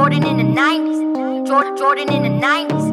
Jordan in the 90s. Jordan in the 90s.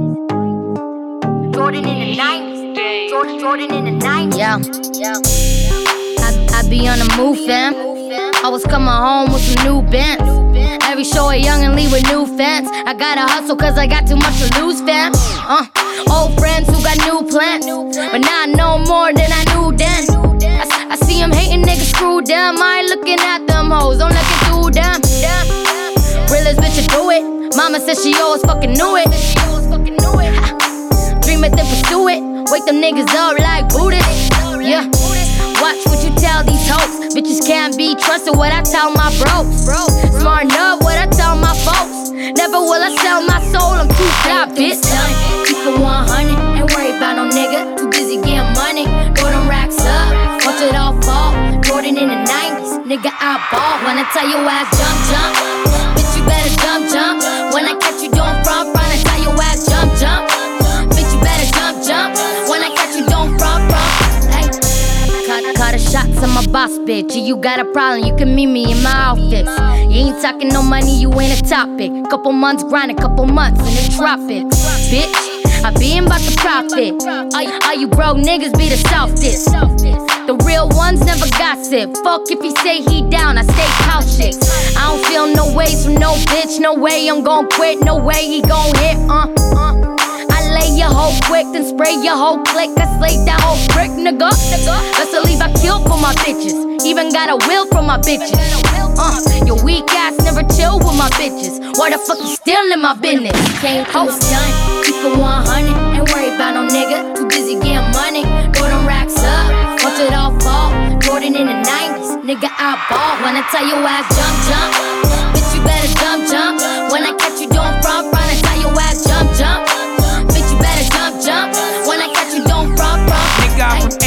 Jordan in the 90s. Jordan in the 90s. Yeah. I be on the move, fam. I was coming home with some new bands. Every show a young and leave with new fans. I gotta hustle cause I got too much to lose, fam. Old friends who got new plans, but now I know more than I knew then. I see them hating niggas, screw them. I ain't looking at them hoes, I'm looking through them. Realest bitch to do it. Mama said she always fucking knew it. Dream it then pursue it. Wake them niggas up like Buddhists. Yeah. Watch what you tell these hoes. Bitches can't be trusted, what I tell my bros. Smart enough, what I tell my folks. Never will I sell my soul, I'm too fly, bitch. Keep it 100, ain't worried about no nigga. Too busy getting money, throw them racks up. Watch it all fall, Jordan in the 90s. Nigga, I ball when I tell you ass jump. Bitch, you better jump. When I catch you doing front, I tell you ass jump. Bitch, you better jump. When I catch you doing front. Cut the shots on my boss, bitch. You got a problem, you can meet me in my outfits. You ain't talking no money, you ain't a topic. Couple months grinding, couple months in the tropics. Bitch, I be about the profit. All you broke niggas be the softest. The real ones never gossip. Fuck if he say he down, I stay cautious. I don't feel no ways from no bitch. No way I'm gon' quit, no way he gon' hit. Lay your hoe quick, then spray your whole click. I slayed that whole brick, nigga. That's a leave I kill for my bitches. Even got a will for my bitches. Your weak ass never chill with my bitches. Why the fuck you still in my business? Came through done, keep it 100. Ain't worried about no nigga. Too busy getting money, throw them racks up. Watch it all fall, Jordan in the 90s. Nigga, I ball when I tell you ass jump. Bitch, you better jump. When I catch you doing front, I tell you ass jump. Jump, when I catch you don't front. Nigga, I'm from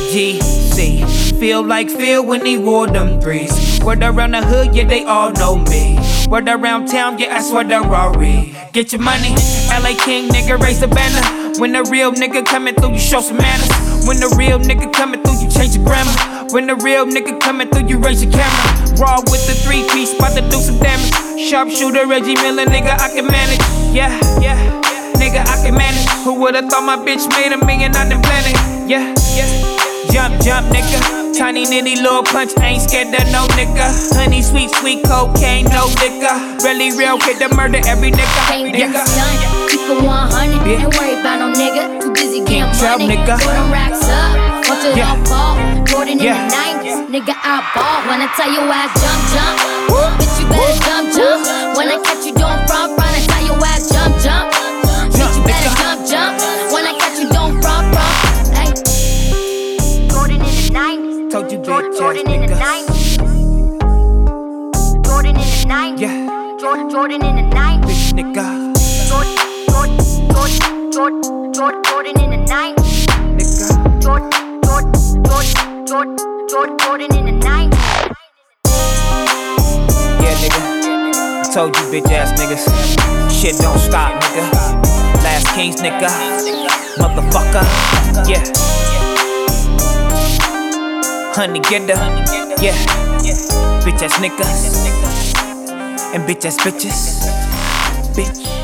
HGC. Feel like Phil when he wore them threes. Word around the hood, yeah, they all know me. Word around town, yeah, I swear the Rory. Get your money, LA King, nigga, raise the banner. When the real nigga coming through, you show some manners. When the real nigga coming through, you change your grammar. When the real nigga coming through, you raise your camera. Raw with the 3-piece, bout to do some damage. Sharpshooter, Reggie Miller, nigga, I can manage. Yeah. Nigga, I can manage. Who would've thought my bitch made $1 million on the planet? Yeah. Jump, nigga. Tiny nitty, little punch, ain't scared of no nigga. Honey, sweet cocaine, no liquor. Really real, hit the murder every nigga. Keep it 100, ain't worried about no nigga. Too busy getting money, nigga. Throw them racks up, watch it all fall. Jordan in the 90s, nigga, I ball. When I tell you ass jump. Bitch, you better jump. When I catch you doing front, I tell you ass jump. Bitch, you better jump. When I catch you don't front. Hey. Jordan in the 90s. Told you bitch Jordan in the 90s. Jordan in the 90s. Yeah. Jordan in the 90s. Bitch, nigga. Jordan in the 90s. Nigga. Jordan in the 90s. Yeah, nigga. I told you bitch ass niggas. Shit don't stop, nigga. Last Kings, nigga. Motherfucker. Yeah. Honey getter. Yeah. Bitch ass niggas. And bitch ass bitches. Bitch.